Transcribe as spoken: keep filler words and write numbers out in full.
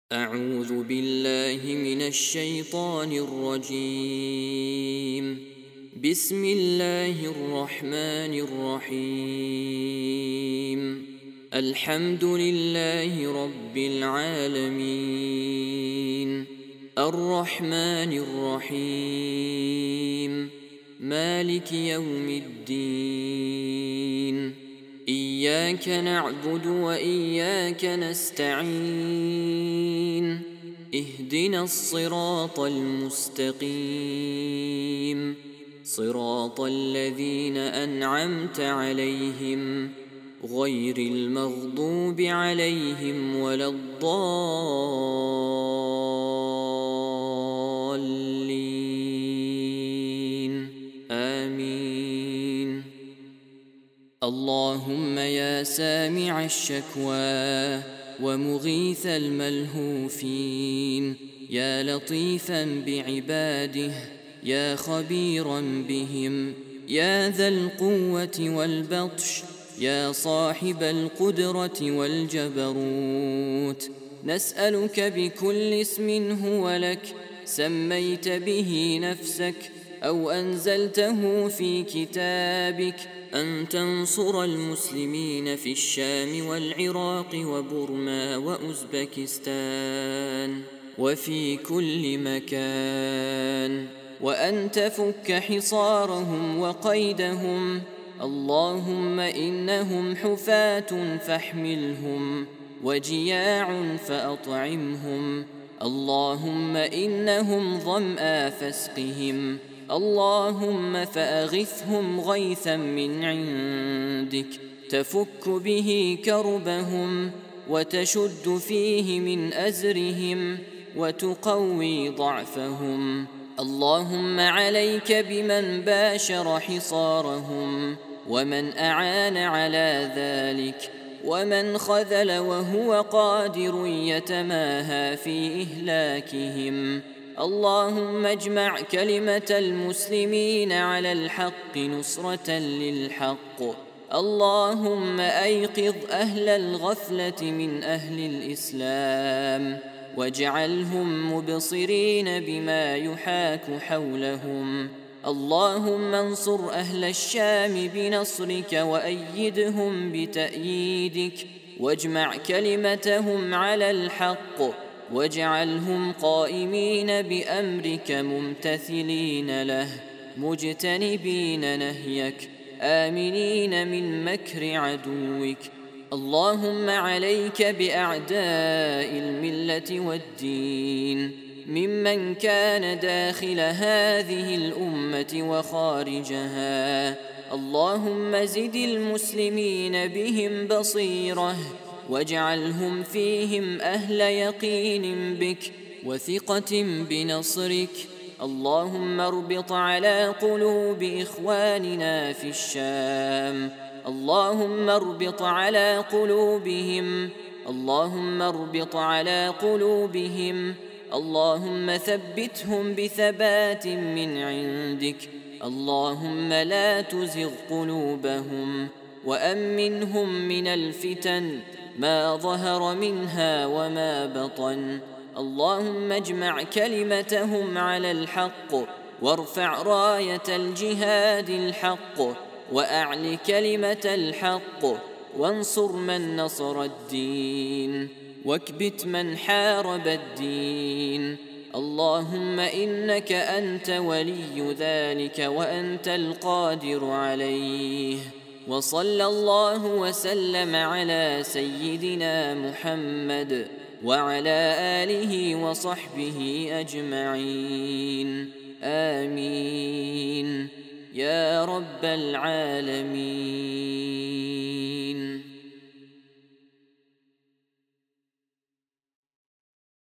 أعوذ بالله من الشيطان الرجيم. بسم الله الرحمن الرحيم. الحمد لله رب العالمين، الرحمن الرحيم، مالك يوم الدين. إياك نعبد وإياك نستعين، اهدنا الصراط المستقيم، صراط الذين أنعمت عليهم غير المغضوب عليهم ولا الضالين، آمين. اللهم يا سامع الشكوى ومغيث الملهوفين، يا لطيفا بعباده، يا خبيرا بهم، يا ذا القوة والبطش، يا صاحب القدرة والجبروت، نسألك بكل اسم هو لك سميت به نفسك أو أنزلته في كتابك أن تنصر المسلمين في الشام والعراق وبرما وأوزبكستان وفي كل مكان، وأن تفك حصارهم وقيدهم. اللهم إنهم حفاة فاحملهم، وجياع فأطعمهم. اللهم إنهم ظمآ فاسقهم. اللهم فأغثهم غيثا من عندك تفك به كربهم، وتشد فيه من أزرهم، وتقوي ضعفهم. اللهم عليك بمن باشر حصارهم، ومن أعان على ذلك، ومن خذل وهو قادر يتماهى في إهلاكهم. اللهم اجمع كلمة المسلمين على الحق نصرة للحق. اللهم أيقظ أهل الغفلة من أهل الإسلام، واجعلهم مبصرين بما يحاك حولهم. اللهم انصر أهل الشام بنصرك وأيدهم بتأييدك، واجمع كلمتهم على الحق، واجعلهم قائمين بأمرك ممتثلين له، مجتنبين نهيك، آمنين من مكر عدوك. اللهم عليك بأعداء الملة والدين، ممن كان داخل هذه الأمة وخارجها. اللهم زد المسلمين بهم بصيرة، واجعلهم فيهم أهل يقين بك وثقة بنصرك. اللهم اربط على قلوب إخواننا في الشام. اللهم اربط على قلوبهم. اللهم اربط على قلوبهم. اللهم ثبتهم بثبات من عندك. اللهم لا تزغ قلوبهم، وأمنهم من الفتن ما ظهر منها وما بطن. اللهم اجمع كلمتهم على الحق، وارفع راية الجهاد الحق، وأعل كلمة الحق، وانصر من نصر الدين، واكبت من حارب الدين. اللهم إنك أنت ولي ذلك وأنت القادر عليه. وصلى الله وسلم على سيدنا محمد وعلى آله وصحبه أجمعين، آمين يا رب العالمين.